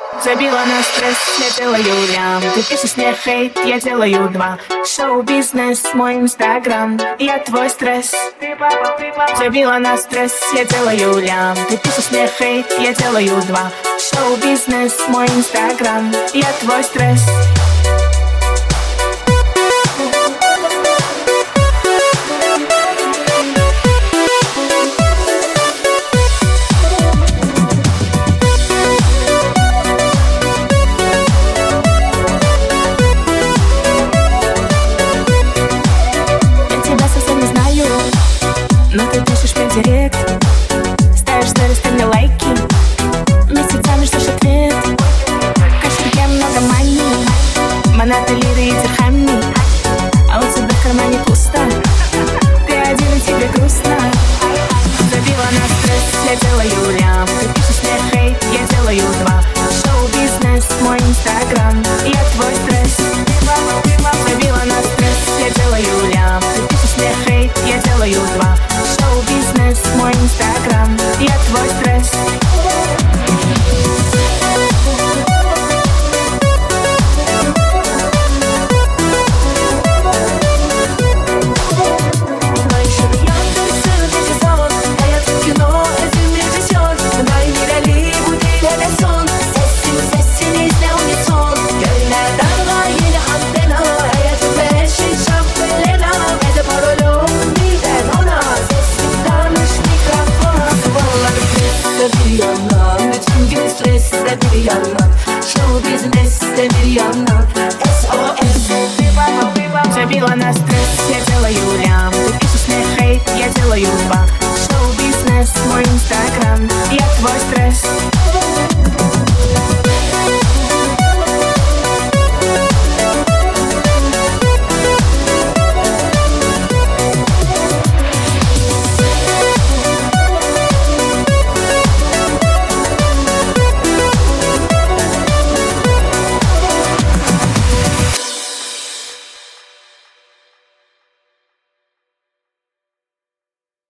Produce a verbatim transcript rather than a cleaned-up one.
Забила на стресс, я делаю лям. Ты пишешь мне хейт, я делаю два. Шоу-бизнес, мой инстаграм, я твой стресс. Забила на стресс, я делаю лям. Ты пишешь мне хейт, я делаю два. Шоу-бизнес, мой инстаграм, я твой стресс. Но ты пишешь мне директ, ставишь сторис, ты мне лайки, месяцами ждешь ответ. В кошельке много мани, монаты, лиры и дирхами, а у тебя в кармане пусто. Ты один и тебе грустно. Забила на стресс, я делаю лям. Ты пишешь мне хейт, я делаю два.